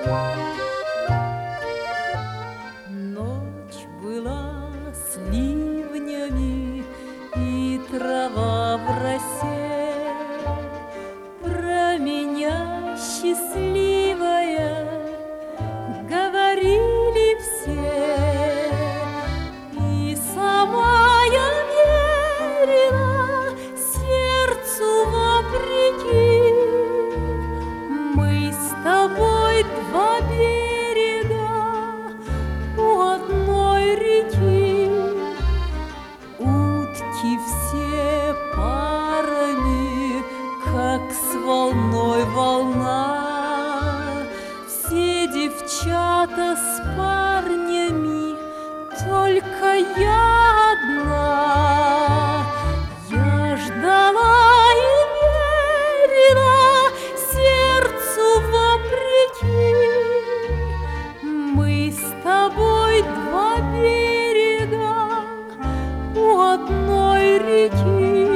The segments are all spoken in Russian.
Ночь была с ливнями, и трава в росе. Про меня счастливая говорили все, и сама я верила сердцу вопреки. Мы с тобой два берега у одной реки, утки все парами, как с волной волна, все девчата с парнями, только я одна. Я ждала и верила сердцу вопреки. Мы с тобой два берега у одной реки.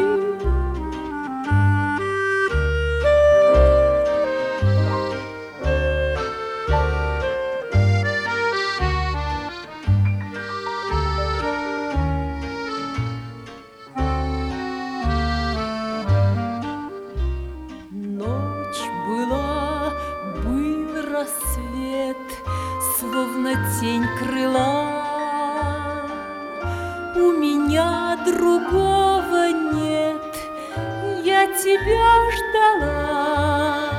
Ночь была, был рассвет, словно тень крыла. У меня другого нет, я тебя ждала.